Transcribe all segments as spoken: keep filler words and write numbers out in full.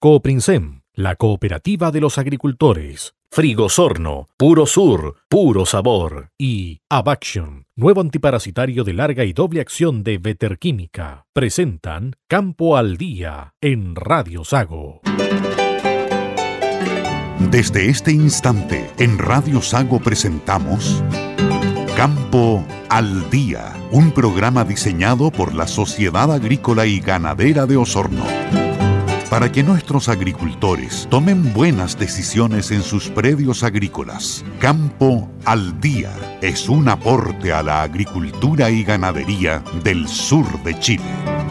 Cooprinsem, la cooperativa de los agricultores. Frigosorno, puro sur, puro sabor. Y Abaction, nuevo antiparasitario de larga y doble acción de Veterquímica. Presentan Campo al Día en Radio Sago. Desde este instante, en Radio Sago presentamos Campo al Día, un programa diseñado por la Sociedad Agrícola y Ganadera de Osorno, para que nuestros agricultores tomen buenas decisiones en sus predios agrícolas. Campo al Día es un aporte a la agricultura y ganadería del sur de Chile.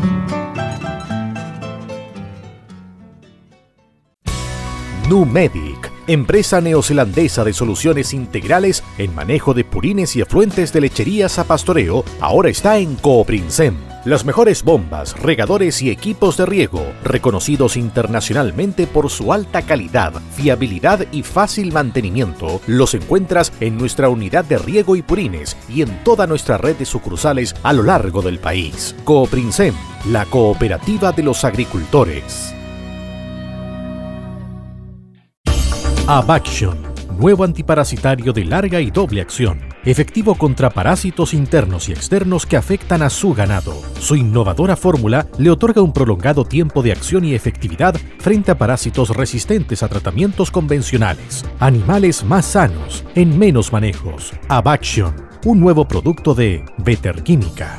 Numedic, empresa neozelandesa de soluciones integrales en manejo de purines y efluentes de lecherías a pastoreo, ahora está en Cooprinsem. Las mejores bombas, regadores y equipos de riego, reconocidos internacionalmente por su alta calidad, fiabilidad y fácil mantenimiento, los encuentras en nuestra unidad de riego y purines y en toda nuestra red de sucursales a lo largo del país. Cooprinsem, la cooperativa de los agricultores. Abaction, nuevo antiparasitario de larga y doble acción, efectivo contra parásitos internos y externos que afectan a su ganado. Su innovadora fórmula le otorga un prolongado tiempo de acción y efectividad frente a parásitos resistentes a tratamientos convencionales. Animales más sanos, en menos manejos. Abaction, un nuevo producto de Veterquímica.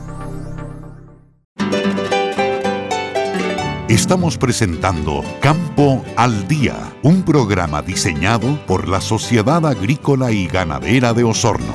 Estamos presentando Campo al Día, un programa diseñado por la Sociedad Agrícola y Ganadera de Osorno.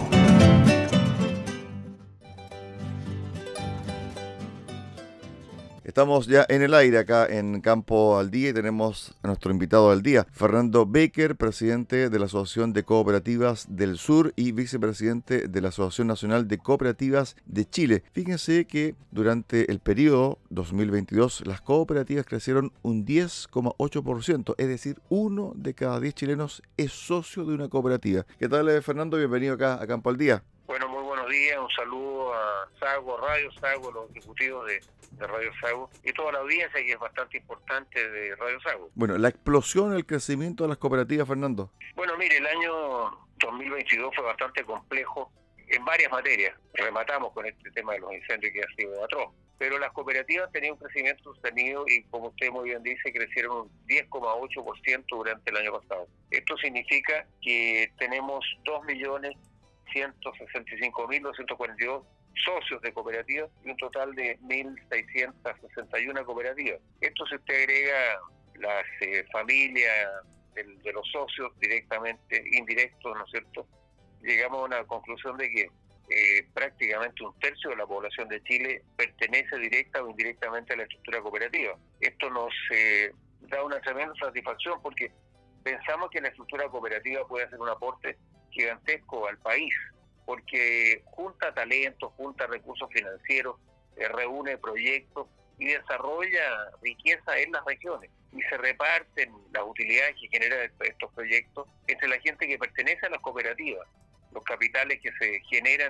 Estamos ya en el aire acá en Campo al Día y tenemos a nuestro invitado del día, Fernando Baker, presidente de la Asociación de Cooperativas del Sur y vicepresidente de la Asociación Nacional de Cooperativas de Chile. Fíjense que durante el periodo dos mil veintidós las cooperativas crecieron un diez coma ocho por ciento, es decir, uno de cada diez chilenos es socio de una cooperativa. ¿Qué tal, Fernando? Bienvenido acá a Campo al Día. Bueno, muy buenos días, un saludo a Sago, Radio Sago, los ejecutivos de, de Radio Sago y toda la audiencia que es bastante importante de Radio Sago. Bueno, la explosión, el crecimiento de las cooperativas, Fernando. Bueno, mire, el año dos mil veintidós fue bastante complejo en varias materias. Rematamos con este tema de los incendios que ha sido atroz. Pero las cooperativas tenían un crecimiento sostenido y, como usted muy bien dice, crecieron un diez coma ocho por ciento durante el año pasado. Esto significa que tenemos dos millones ciento sesenta y cinco mil doscientos cuarenta y dos socios de cooperativas y un total de mil seiscientas sesenta y una cooperativas. Esto, si usted agrega las eh, familias de, de los socios directamente, indirectos, ¿no es cierto?, llegamos a una conclusión de que eh, prácticamente un tercio de la población de Chile pertenece directa o indirectamente a la estructura cooperativa. Esto nos eh, da una tremenda satisfacción porque pensamos que la estructura cooperativa puede hacer un aporte gigantesco al país, porque junta talentos, junta recursos financieros, eh, reúne proyectos y desarrolla riqueza en las regiones y se reparten las utilidades que generan estos proyectos entre la gente que pertenece a las cooperativas. Los capitales que se generan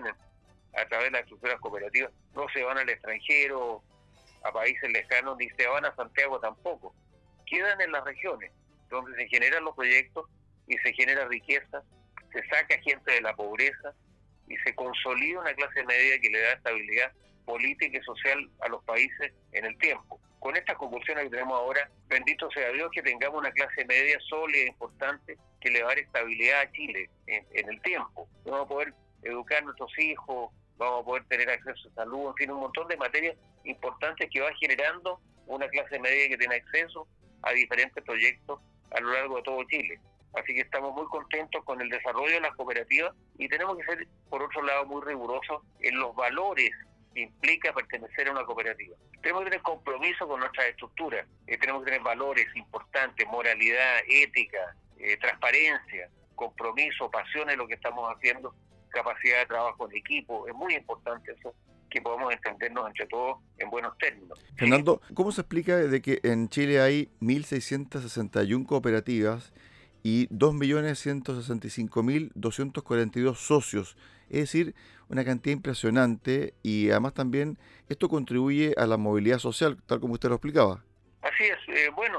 a través de las estructuras cooperativas no se van al extranjero, a países lejanos, ni se van a Santiago tampoco, quedan en las regiones donde se generan los proyectos y se genera riqueza, se saca gente de la pobreza y se consolida una clase media que le da estabilidad política y social a los países en el tiempo. Con estas convulsiones que tenemos ahora, bendito sea Dios que tengamos una clase media sólida e importante que le va a dar estabilidad a Chile en, en el tiempo. Vamos a poder educar a nuestros hijos, vamos a poder tener acceso a salud, en fin, un montón de materias importantes que va generando una clase media que tiene acceso a diferentes proyectos a lo largo de todo Chile. Así que estamos muy contentos con el desarrollo de las cooperativas y tenemos que ser, por otro lado, muy rigurosos en los valores que implica pertenecer a una cooperativa. Tenemos que tener compromiso con nuestras estructuras, eh, tenemos que tener valores importantes, moralidad, ética, eh, transparencia, compromiso, pasión en lo que estamos haciendo, capacidad de trabajo en equipo. Es muy importante eso, que podamos entendernos entre todos en buenos términos. Fernando, ¿cómo se explica de que en Chile hay mil seiscientas sesenta y una cooperativas y dos millones ciento sesenta y cinco mil doscientos cuarenta y dos socios? Es decir, una cantidad impresionante y además también esto contribuye a la movilidad social, tal como usted lo explicaba. Así es. Eh, bueno,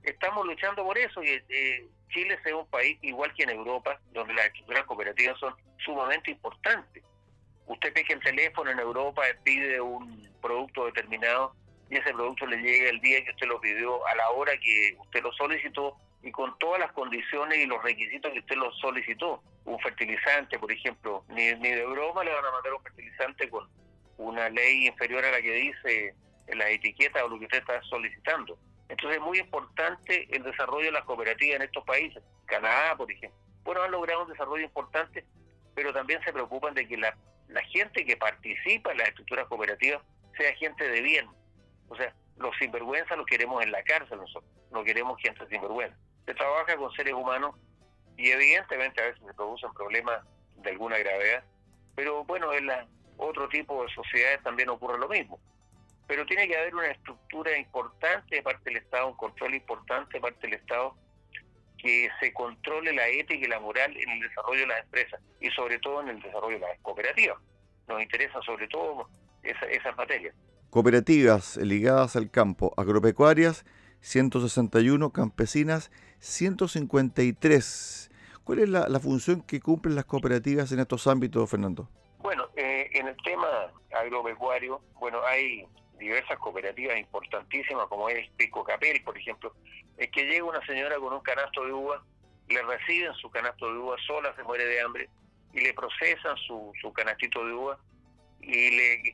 estamos luchando por eso, que eh, Chile sea un país igual que en Europa, donde las estructuras cooperativas son sumamente importantes. Usted pesca el teléfono en Europa, pide un producto determinado y ese producto le llega el día que usted lo pidió, a la hora que usted lo solicitó y con todas las condiciones y los requisitos que usted lo solicitó. Un fertilizante, por ejemplo, ni, ni de broma le van a mandar un fertilizante con una ley inferior a la que dice en las etiquetas o lo que usted está solicitando. Entonces es muy importante el desarrollo de las cooperativas en estos países. Canadá, por ejemplo. Bueno, han logrado un desarrollo importante, pero también se preocupan de que la, la gente que participa en las estructuras cooperativas sea gente de bien. O sea, los sinvergüenzas los queremos en la cárcel nosotros, no queremos gente sinvergüenza. Se trabaja con seres humanos y evidentemente a veces se producen problemas de alguna gravedad, pero bueno, en la, otro tipo de sociedades también ocurre lo mismo. Pero tiene que haber una estructura importante de parte del Estado, un control importante de parte del Estado, que se controle la ética y la moral en el desarrollo de las empresas y sobre todo en el desarrollo de las cooperativas. Nos interesa sobre todo esa, esas materias. Cooperativas ligadas al campo, agropecuarias, ciento sesenta y uno, campesinas, ciento cincuenta y tres. ¿Cuál es la, la función que cumplen las cooperativas en estos ámbitos, Fernando? Bueno, eh, en el tema agropecuario, bueno, hay diversas cooperativas importantísimas, como es Pico Capel, por ejemplo. Es que llega una señora con un canasto de uva, le reciben su canasto de uva, sola se muere de hambre, y le procesan su, su canastito de uva, y le...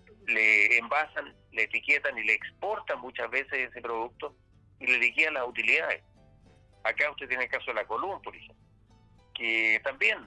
le envasan, le etiquetan y le exportan muchas veces ese producto y le liquidan las utilidades. Acá usted tiene el caso de la Column, por ejemplo, que también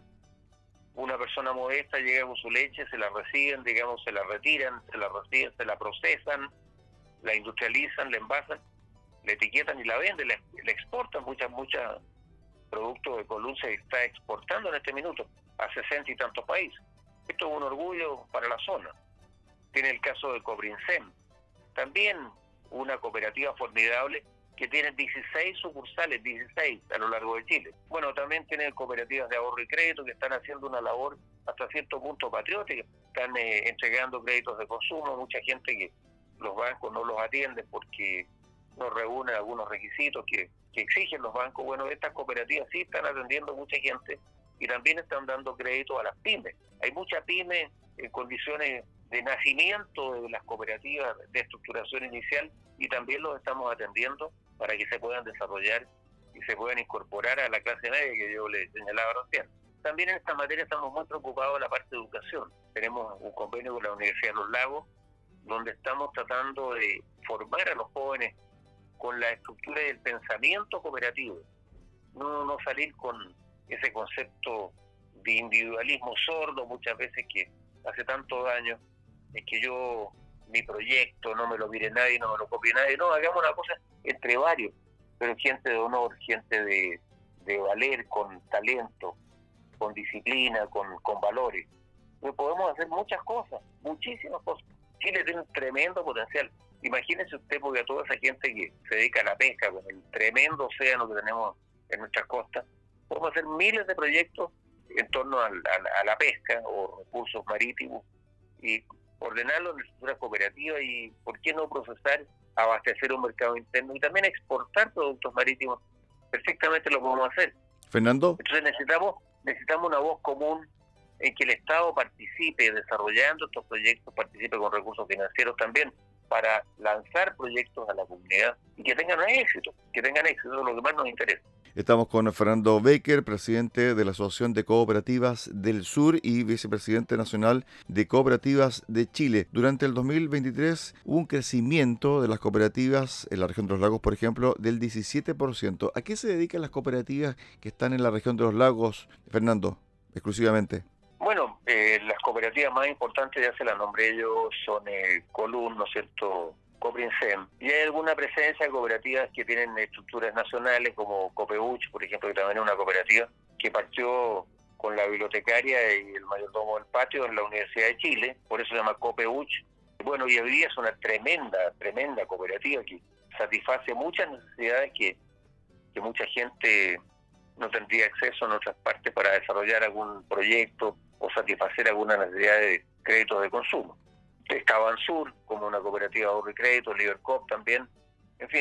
una persona modesta llega con su leche, se la reciben, digamos, se la retiran, se la reciben, se la procesan, la industrializan, la envasan, la etiquetan y la venden, le, le exportan muchas, muchas productos de Column se está exportando en este minuto a sesenta y tantos países. Esto es un orgullo para la zona. Tiene el caso de Coprinsem, también una cooperativa formidable que tiene dieciséis sucursales, dieciséis a lo largo de Chile. Bueno, también tiene cooperativas de ahorro y crédito que están haciendo una labor hasta cierto punto patriótica, están eh, entregando créditos de consumo, mucha gente que los bancos no los atienden porque no reúnen algunos requisitos que, que exigen los bancos. Bueno, estas cooperativas sí están atendiendo mucha gente y también están dando crédito a las pymes. Hay muchas pymes en condiciones de nacimiento de las cooperativas de estructuración inicial y también los estamos atendiendo para que se puedan desarrollar y se puedan incorporar a la clase media que yo les señalaba recién. También en esta materia estamos muy preocupados en la parte de educación. Tenemos un convenio con la Universidad de los Lagos donde estamos tratando de formar a los jóvenes con la estructura del pensamiento cooperativo, no, no salir con ese concepto de individualismo sordo muchas veces que hace tanto daño. Es que yo, mi proyecto, no me lo mire nadie, no me lo copie nadie. No, hagamos una cosa entre varios, pero gente de honor, gente de, de valer, con talento, con disciplina, con, con valores. Y podemos hacer muchas cosas, muchísimas cosas. Chile tiene un tremendo potencial. Imagínese usted, porque a toda esa gente que se dedica a la pesca, con el tremendo océano que tenemos en nuestras costas, podemos hacer miles de proyectos en torno a, a, a la pesca o recursos marítimos y ordenarlo en estructuras cooperativas y, ¿por qué no procesar, abastecer un mercado interno y también exportar productos marítimos? Perfectamente lo podemos hacer. Fernando. Entonces necesitamos necesitamos una voz común en que el Estado participe desarrollando estos proyectos, participe con recursos financieros también para lanzar proyectos a la comunidad y que tengan éxito, que tengan éxito, es lo que más nos interesa. Estamos con Fernando Baker, presidente de la Asociación de Cooperativas del Sur y vicepresidente nacional de Cooperativas de Chile. Durante el dos mil veintitrés hubo un crecimiento de las cooperativas en la región de los lagos, por ejemplo, del diecisiete por ciento. ¿A qué se dedican las cooperativas que están en la región de los lagos, Fernando, exclusivamente? Bueno, eh, las cooperativas más importantes, ya se las nombré yo, son eh, Column, ¿no es cierto?, Coprinsem, y hay alguna presencia de cooperativas que tienen estructuras nacionales como Copeuch, por ejemplo, que también es una cooperativa que partió con la bibliotecaria y el mayordomo del patio en la Universidad de Chile, por eso se llama Copeuch. Bueno, y hoy día es una tremenda, tremenda cooperativa que satisface muchas necesidades que, que mucha gente no tendría acceso en otras partes para desarrollar algún proyecto o satisfacer alguna necesidad de créditos de consumo. Está Bansur como una cooperativa de ahorro y crédito, Libercop también. En fin,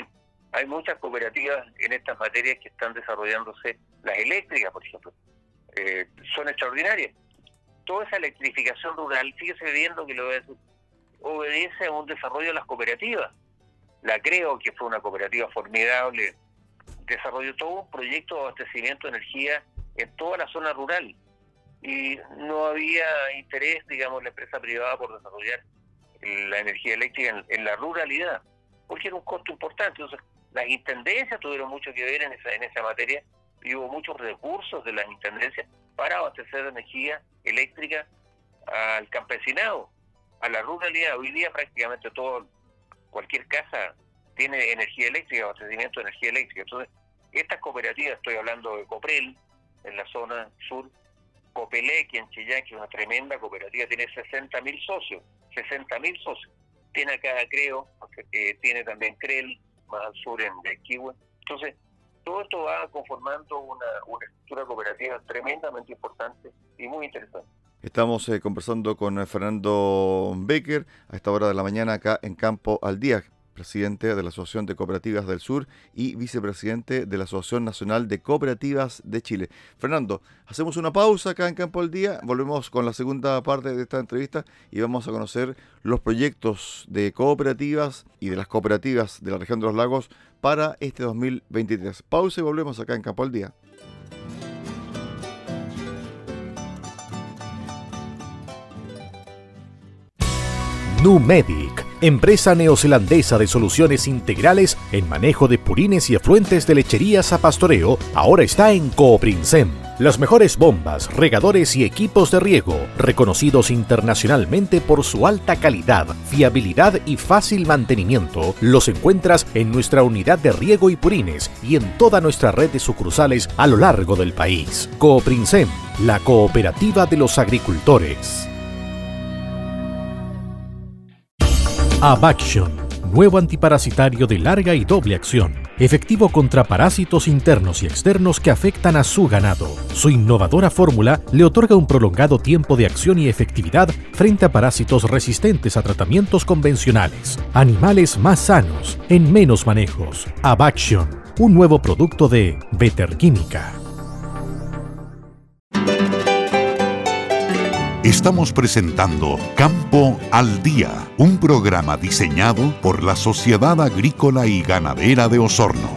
Hay muchas cooperativas en estas materias que están desarrollándose, las eléctricas, por ejemplo, eh, son extraordinarias. Toda esa electrificación rural, fíjese viendo que lo obedece a un desarrollo de las cooperativas. La Creo, que fue una cooperativa formidable, desarrolló todo un proyecto de abastecimiento de energía en toda la zona rural. Y no había interés, digamos, la empresa privada por desarrollar la energía eléctrica en, en la ruralidad, porque era un costo importante. Entonces, las intendencias tuvieron mucho que ver en esa, en esa materia, y hubo muchos recursos de las intendencias para abastecer de energía eléctrica al campesinado, a la ruralidad. Hoy día prácticamente todo, cualquier casa tiene energía eléctrica, abastecimiento de energía eléctrica. Entonces, estas cooperativas, estoy hablando de Coprel, en la zona sur, Copelec en Chillán, que es una tremenda cooperativa, tiene sesenta mil socios, sesenta mil socios. Tiene acá, creo, eh, tiene también Crel, más al sur en Quihue. Entonces, todo esto va conformando una, una estructura cooperativa tremendamente importante y muy interesante. Estamos eh, conversando con Fernando Becker a esta hora de la mañana acá en Campo al Día, presidente de la Asociación de Cooperativas del Sur y vicepresidente de la Asociación Nacional de Cooperativas de Chile. Fernando, hacemos una pausa acá en Campo al Día, volvemos con la segunda parte de esta entrevista y vamos a conocer los proyectos de cooperativas y de las cooperativas de la región de los lagos para este dos mil veintitrés. Pausa y volvemos acá en Campo al Día. Numedic, empresa neozelandesa de soluciones integrales en manejo de purines y efluentes de lecherías a pastoreo, ahora está en Cooprinsem. Las mejores bombas, regadores y equipos de riego, reconocidos internacionalmente por su alta calidad, fiabilidad y fácil mantenimiento, los encuentras en nuestra unidad de riego y purines y en toda nuestra red de sucursales a lo largo del país. Cooprinsem, la cooperativa de los agricultores. Abaction, nuevo antiparasitario de larga y doble acción, efectivo contra parásitos internos y externos que afectan a su ganado. Su innovadora fórmula le otorga un prolongado tiempo de acción y efectividad frente a parásitos resistentes a tratamientos convencionales. Animales más sanos, en menos manejos. Abaction, un nuevo producto de Veterquímica. Estamos presentando Campo al Día, un programa diseñado por la Sociedad Agrícola y Ganadera de Osorno.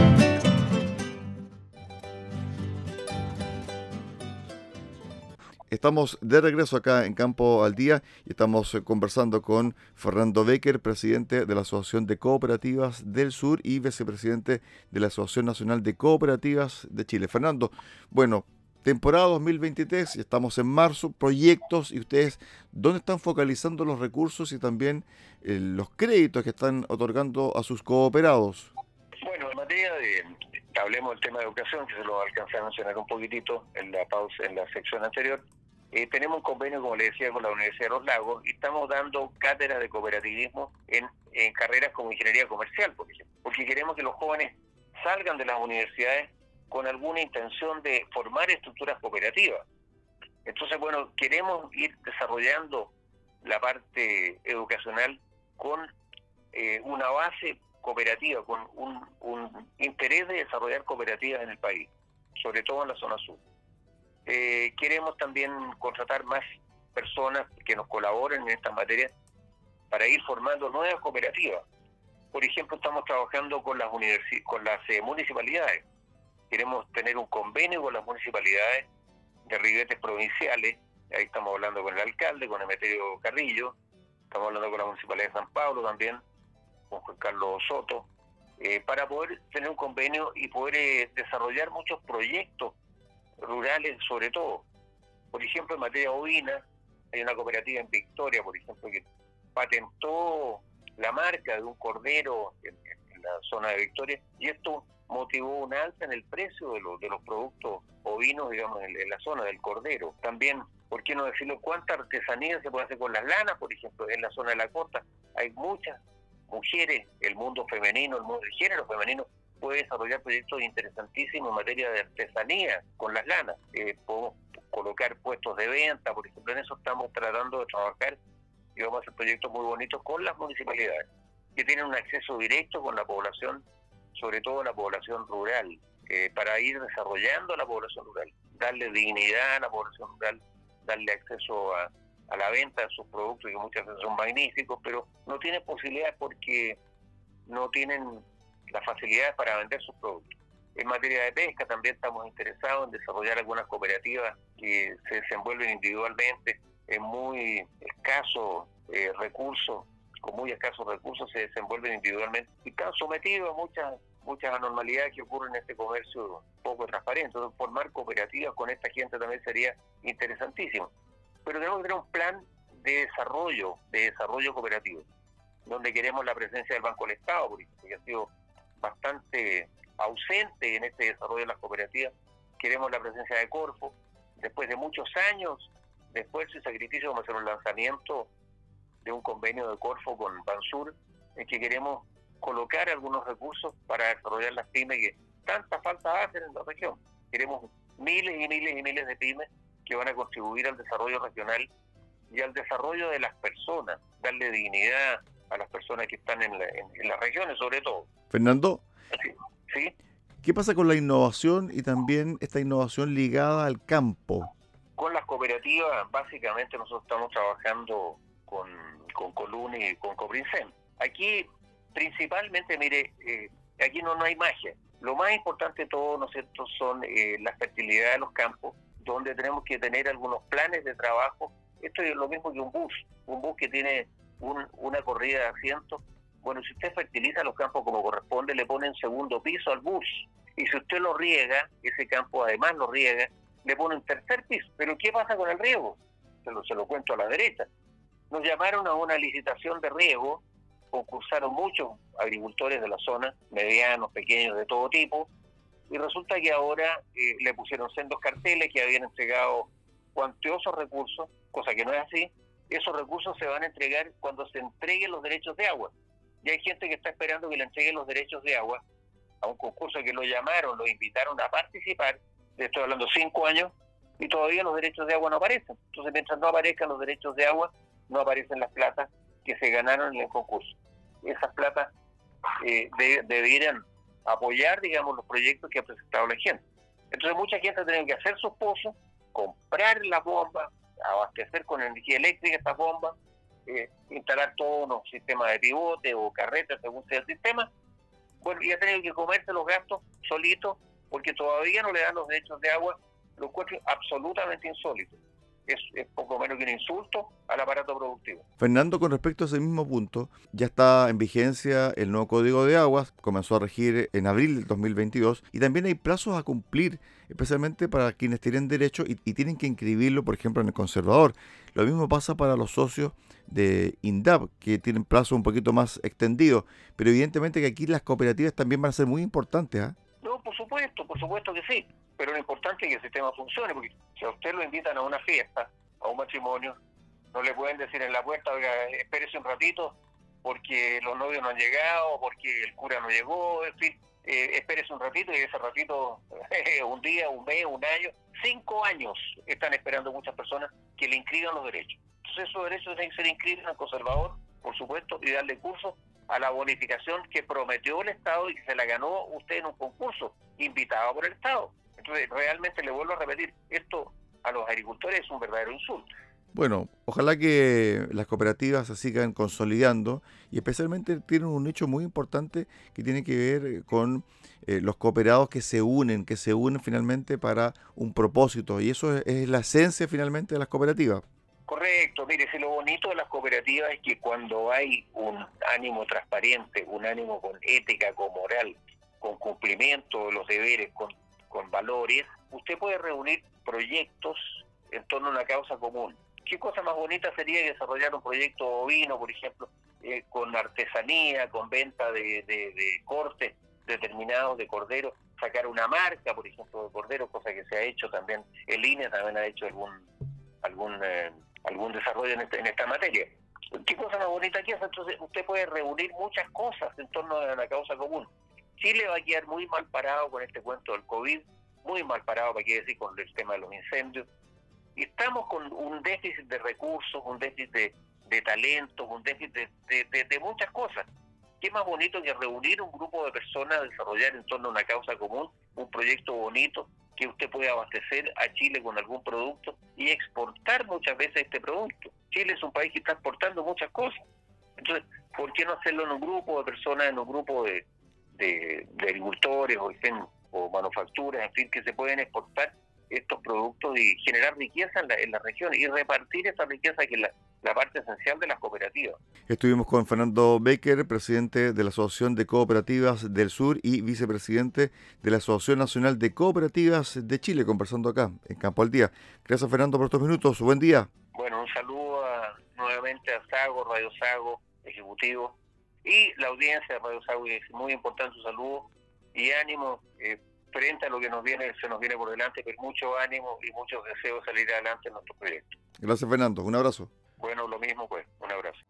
Estamos de regreso acá en Campo al Día y estamos conversando con Fernando Becker, presidente de la Asociación de Cooperativas del Sur y vicepresidente de la Asociación Nacional de Cooperativas de Chile. Fernando, bueno, temporada dos mil veintitrés, estamos en marzo, proyectos, y ustedes, ¿dónde están focalizando los recursos y también eh, los créditos que están otorgando a sus cooperados? Bueno, en materia de, hablemos del tema de educación, que se lo alcancé a mencionar un poquitito en la pausa, en la sección anterior. Eh, tenemos un convenio, como le decía, con la Universidad de los Lagos y estamos dando cátedras de cooperativismo en, en carreras como ingeniería comercial, por ejemplo, porque queremos que los jóvenes salgan de las universidades con alguna intención de formar estructuras cooperativas. Entonces, bueno, queremos ir desarrollando la parte educacional con eh, una base cooperativa, con un, un interés de desarrollar cooperativas en el país, sobre todo en la zona sur. Eh, queremos también contratar más personas que nos colaboren en estas materias para ir formando nuevas cooperativas. Por ejemplo, estamos trabajando con las, universi- con las eh, municipalidades. Queremos tener un convenio con las municipalidades de ribetes provinciales. Ahí estamos hablando con el alcalde, con Emeterio Carrillo. Estamos hablando con la Municipalidad de San Pablo también, con Juan Carlos Soto, eh, para poder tener un convenio y poder eh, desarrollar muchos proyectos rurales, sobre todo. Por ejemplo, en materia ovina, hay una cooperativa en Victoria, por ejemplo, que patentó la marca de un cordero en, en la zona de Victoria, y esto motivó un alza en el precio de los, de los productos ovinos, digamos, en, en la zona del cordero. También, ¿por qué no decirlo? ¿Cuánta artesanía se puede hacer con las lanas, por ejemplo? En la zona de la costa hay muchas mujeres, el mundo femenino, el mundo del género femenino puede desarrollar proyectos interesantísimos en materia de artesanía con las lanas. Eh, podemos colocar puestos de venta, por ejemplo, en eso estamos tratando de trabajar y vamos a hacer proyectos muy bonitos con las municipalidades, que tienen un acceso directo con la población sobre todo a la población rural, eh, para ir desarrollando a la población rural, darle dignidad a la población rural, darle acceso a, a la venta de sus productos, que muchas veces son magníficos, pero no tienen posibilidades porque no tienen las facilidades para vender sus productos. En materia de pesca también estamos interesados en desarrollar algunas cooperativas que se desenvuelven individualmente en muy escasos eh, recursos, con muy escasos recursos se desenvuelven individualmente y están sometidos a muchas muchas anormalidades que ocurren en este comercio poco transparente. Entonces, formar cooperativas con esta gente también sería interesantísimo. Pero tenemos que tener un plan de desarrollo, de desarrollo cooperativo, donde queremos la presencia del Banco del Estado, porque ha sido bastante ausente en este desarrollo de las cooperativas. Queremos la presencia de Corfo, después de muchos años de esfuerzo y sacrificio, como hacer un lanzamiento de un convenio de Corfo con Bansur, en que queremos colocar algunos recursos para desarrollar las pymes que tanta falta hacen en la región. Queremos miles y miles y miles de pymes que van a contribuir al desarrollo regional y al desarrollo de las personas, darle dignidad a las personas que están en, la, en, en las regiones, sobre todo. Fernando, ¿Sí? ¿Sí? ¿Qué pasa con la innovación y también esta innovación ligada al campo? Con las cooperativas, básicamente nosotros estamos trabajando con, con Colune y con Coprinsem. Aquí, principalmente, mire, eh, aquí no, no hay magia. Lo más importante de todo, ¿no es cierto?, son eh, la fertilidad de los campos, donde tenemos que tener algunos planes de trabajo. Esto es lo mismo que un bus, un bus que tiene un, una corrida de asientos. Bueno, si usted fertiliza los campos como corresponde, le pone en segundo piso al bus. Y si usted lo riega, ese campo además lo riega, le pone un tercer piso. Pero ¿qué pasa con el riego? Se lo, se lo cuento a la derecha. Nos llamaron a una licitación de riego, concursaron muchos agricultores de la zona, medianos, pequeños, de todo tipo, y resulta que ahora eh, le pusieron sendos carteles que habían entregado cuantiosos recursos, cosa que no es así. Esos recursos se van a entregar cuando se entreguen los derechos de agua. Y hay gente que está esperando que le entreguen los derechos de agua a un concurso que lo llamaron, lo invitaron a participar, le estoy hablando cinco años, y todavía los derechos de agua no aparecen. Entonces, mientras no aparezcan los derechos de agua, no aparecen las platas que se ganaron en el concurso. Esas platas eh, de, debieran apoyar, digamos, los proyectos que ha presentado la gente. Entonces, mucha gente tiene que hacer sus pozos, comprar las bombas, abastecer con energía eléctrica estas bombas, eh, instalar todos unos sistemas de pivote o carretas, según sea el sistema. Bueno, y ha tenido que comerse los gastos solitos, porque todavía no le dan los derechos de agua, lo encuentro absolutamente insólito. Es, es poco menos que un insulto al aparato productivo. Fernando, con respecto a ese mismo punto, ya está en vigencia el nuevo Código de Aguas, comenzó a regir en abril del dos mil veintidós, y también hay plazos a cumplir, especialmente para quienes tienen derecho y, y tienen que inscribirlo, por ejemplo, en el conservador. Lo mismo pasa para los socios de INDAP, que tienen plazos un poquito más extendidos, pero evidentemente que aquí las cooperativas también van a ser muy importantes, ¿ah? ¿eh? No, por supuesto, por supuesto que sí, pero lo importante es que el sistema funcione, porque si a usted lo invitan a una fiesta, a un matrimonio, no le pueden decir en la puerta, oiga, espérese un ratito, porque los novios no han llegado, porque el cura no llegó, en fin, eh, espérese un ratito, y ese ratito, eh, un día, un mes, un año, cinco años están esperando muchas personas que le inscriban los derechos. Entonces esos derechos tienen que ser inscritos al conservador, por supuesto, y darle curso a la bonificación que prometió el Estado y que se la ganó usted en un concurso, invitado por el Estado. Entonces, realmente le vuelvo a repetir, esto a los agricultores es un verdadero insulto. Bueno, ojalá que las cooperativas se sigan consolidando y especialmente tienen un nicho muy importante que tiene que ver con eh, los cooperados que se unen, que se unen finalmente para un propósito, y eso es, es la esencia finalmente de las cooperativas. Correcto, mire, si lo bonito de las cooperativas es que cuando hay un ánimo transparente, un ánimo con ética, con moral, con cumplimiento de los deberes, con, con valores, usted puede reunir proyectos en torno a una causa común. ¿Qué cosa más bonita sería desarrollar un proyecto bovino, por ejemplo, eh, con artesanía, con venta de, de, de cortes determinados de cordero, sacar una marca, por ejemplo, de cordero, cosa que se ha hecho también, el I N E también ha hecho algún algún eh, algún desarrollo en, este, en esta materia. ¿Qué cosa más bonita que es? Entonces usted puede reunir muchas cosas en torno a una causa común. Chile va a quedar muy mal parado con este cuento del COVID, muy mal parado, para qué decir, con el tema de los incendios. Y estamos con un déficit de recursos, un déficit de, de talentos, un déficit de, de, de, de muchas cosas. ¿Qué más bonito que reunir un grupo de personas, desarrollar en torno a una causa común, un proyecto bonito, que usted puede abastecer a Chile con algún producto y exportar muchas veces este producto? Chile es un país que está exportando muchas cosas. Entonces, ¿por qué no hacerlo en un grupo de personas, en un grupo de, de, de agricultores o, o manufacturas, en fin, que se pueden exportar estos productos y generar riqueza en la, en la región y repartir esa riqueza que es la, la parte esencial de las cooperativas? Estuvimos con Fernando Baker, presidente de la Asociación de Cooperativas del Sur y vicepresidente de la Asociación Nacional de Cooperativas de Chile, conversando acá en Campo al Día. Gracias, Fernando, por estos minutos. Buen día. Bueno, un saludo a, nuevamente a Sago, Radio Sago, Ejecutivo, y la audiencia de Radio Sago. Es muy importante su saludo y ánimo eh, frente a lo que nos viene, se nos viene por delante, pero mucho ánimo y muchos deseos de salir adelante en nuestro proyecto. Gracias, Fernando. Un abrazo. Bueno, lo mismo pues. Un abrazo.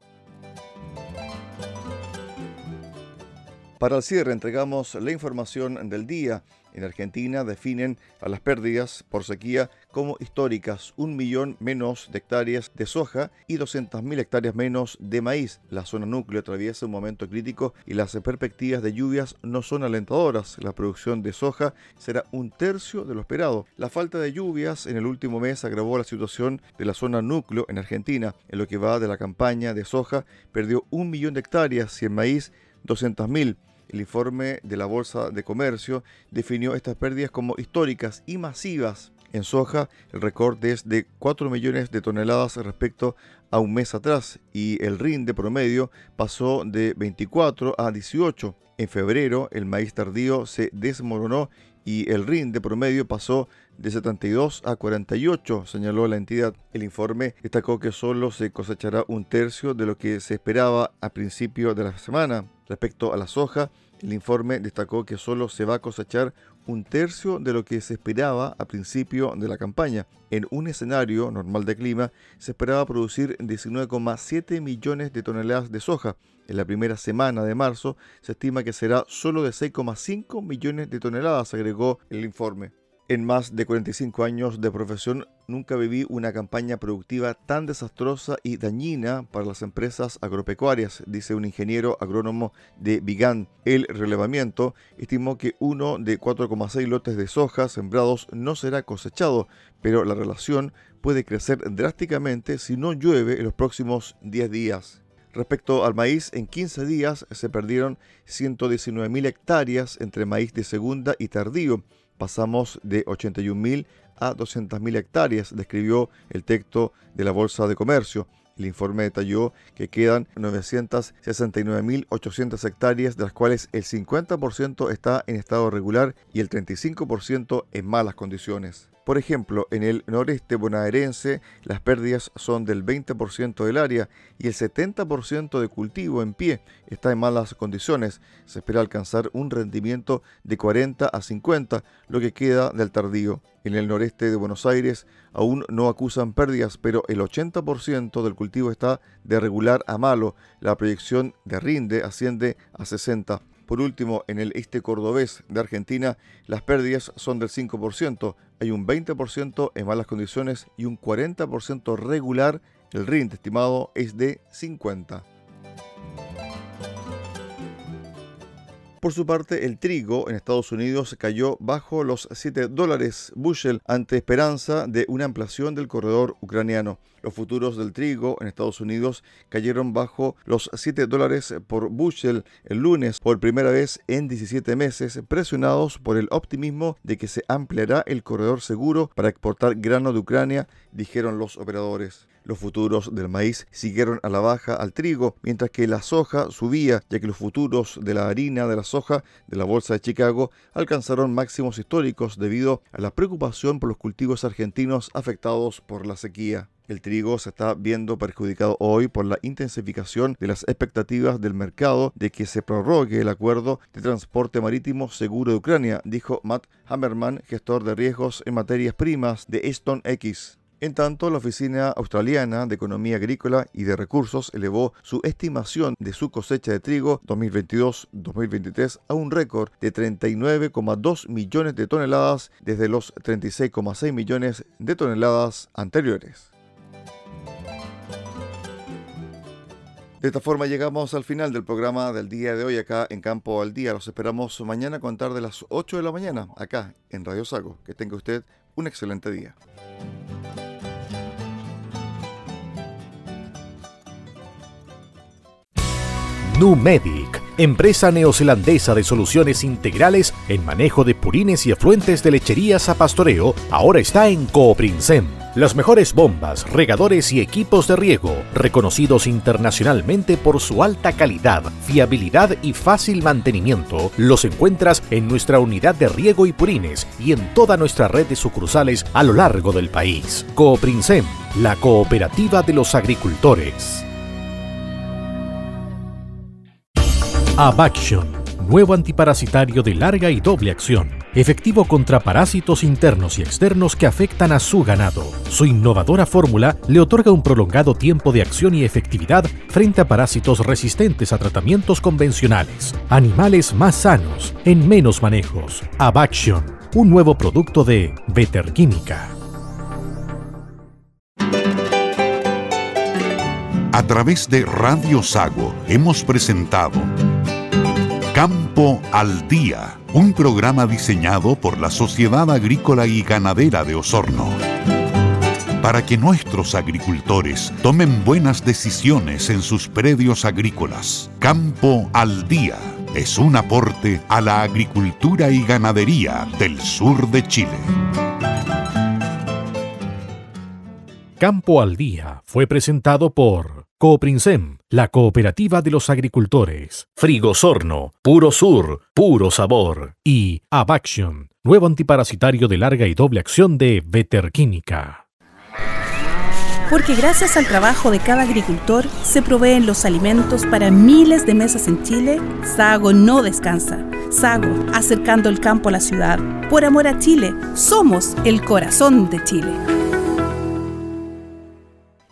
Para el cierre entregamos la información del día. En Argentina definen a las pérdidas por sequía como históricas, un millón menos de hectáreas de soja y doscientas mil hectáreas menos de maíz. La zona núcleo atraviesa un momento crítico y las perspectivas de lluvias no son alentadoras. La producción de soja será un tercio de lo esperado. La falta de lluvias en el último mes agravó la situación de la zona núcleo en Argentina. En lo que va de la campaña de soja, perdió un millón de hectáreas y en maíz doscientas mil. El informe de la Bolsa de Comercio definió estas pérdidas como históricas y masivas. En soja, el récord es de cuatro millones de toneladas respecto a un mes atrás y el rinde promedio pasó de veinticuatro a dieciocho. En febrero, el maíz tardío se desmoronó y el rinde promedio pasó de setenta y dos a cuarenta y ocho, señaló la entidad. El informe destacó que solo se cosechará un tercio de lo que se esperaba a principio de la semana. Respecto a la soja, el informe destacó que solo se va a cosechar un tercio de lo que se esperaba a principio de la campaña. En un escenario normal de clima, se esperaba producir diecinueve coma siete millones de toneladas de soja. En la primera semana de marzo, se estima que será solo de seis coma cinco millones de toneladas, agregó el informe. En más de cuarenta y cinco años de profesión, nunca viví una campaña productiva tan desastrosa y dañina para las empresas agropecuarias, dice un ingeniero agrónomo de Vigan. El relevamiento estimó que uno de cuatro coma seis lotes de soja sembrados no será cosechado, pero la relación puede crecer drásticamente si no llueve en los próximos diez días. Respecto al maíz, en quince días se perdieron ciento diecinueve mil hectáreas entre maíz de segunda y tardío. Pasamos de ochenta y un mil a doscientas mil hectáreas, describió el texto de la Bolsa de Comercio. El informe detalló que quedan novecientas sesenta y nueve mil ochocientas hectáreas, de las cuales el cincuenta por ciento está en estado regular y el treinta y cinco por ciento en malas condiciones. Por ejemplo, en el noreste bonaerense, las pérdidas son del veinte por ciento del área y el setenta por ciento de cultivo en pie está en malas condiciones. Se espera alcanzar un rendimiento de cuarenta a cincuenta, lo que queda del tardío. En el noreste de Buenos Aires aún no acusan pérdidas, pero el ochenta por ciento del cultivo está de regular a malo. La proyección de rinde asciende a sesenta. Por último, en el este cordobés de Argentina, las pérdidas son del cinco por ciento. Hay un veinte por ciento en malas condiciones y un cuarenta por ciento regular. El rinde estimado es de cincuenta. Por su parte, el trigo en Estados Unidos cayó bajo los siete dólares bushel ante esperanza de una ampliación del corredor ucraniano. Los futuros del trigo en Estados Unidos cayeron bajo los siete dólares por bushel el lunes por primera vez en diecisiete meses, presionados por el optimismo de que se ampliará el corredor seguro para exportar grano de Ucrania, dijeron los operadores. Los futuros del maíz siguieron a la baja al trigo, mientras que la soja subía, ya que los futuros de la harina de la soja de la Bolsa de Chicago alcanzaron máximos históricos debido a la preocupación por los cultivos argentinos afectados por la sequía. El trigo se está viendo perjudicado hoy por la intensificación de las expectativas del mercado de que se prorrogue el acuerdo de transporte marítimo seguro de Ucrania, dijo Matt Hammerman, gestor de riesgos en materias primas de StoneX. En tanto, la Oficina Australiana de Economía Agrícola y de Recursos elevó su estimación de su cosecha de trigo dos mil veintidós dos mil veintitrés a un récord de treinta y nueve coma dos millones de toneladas desde los treinta y seis coma seis millones de toneladas anteriores. De esta forma llegamos al final del programa del día de hoy acá en Campo al Día. Los esperamos mañana a contar de las ocho de la mañana acá en Radio Sago. Que tenga usted un excelente día. Numedic, empresa neozelandesa de soluciones integrales en manejo de purines y afluentes de lecherías a pastoreo, ahora está en Cooprinsem. Las mejores bombas, regadores y equipos de riego, reconocidos internacionalmente por su alta calidad, fiabilidad y fácil mantenimiento, los encuentras en nuestra unidad de riego y purines y en toda nuestra red de sucursales a lo largo del país. Cooprinsem, la cooperativa de los agricultores. Abaction, nuevo antiparasitario de larga y doble acción, efectivo contra parásitos internos y externos que afectan a su ganado. Su innovadora fórmula le otorga un prolongado tiempo de acción y efectividad frente a parásitos resistentes a tratamientos convencionales. Animales más sanos, en menos manejos. Abaction, un nuevo producto de Veterquímica. A través de Radio Sago hemos presentado Campo al Día, un programa diseñado por la Sociedad Agrícola y Ganadera de Osorno, para que nuestros agricultores tomen buenas decisiones en sus predios agrícolas. Campo al Día es un aporte a la agricultura y ganadería del sur de Chile. Campo al Día fue presentado por Cooprinsem, la cooperativa de los agricultores, Frigosorno, puro sur, puro sabor, y Abaction, nuevo antiparasitario de larga y doble acción de Veterquímica. Porque gracias al trabajo de cada agricultor se proveen los alimentos para miles de mesas en Chile. Sago no descansa. Sago, acercando el campo a la ciudad. Por amor a Chile, somos el corazón de Chile.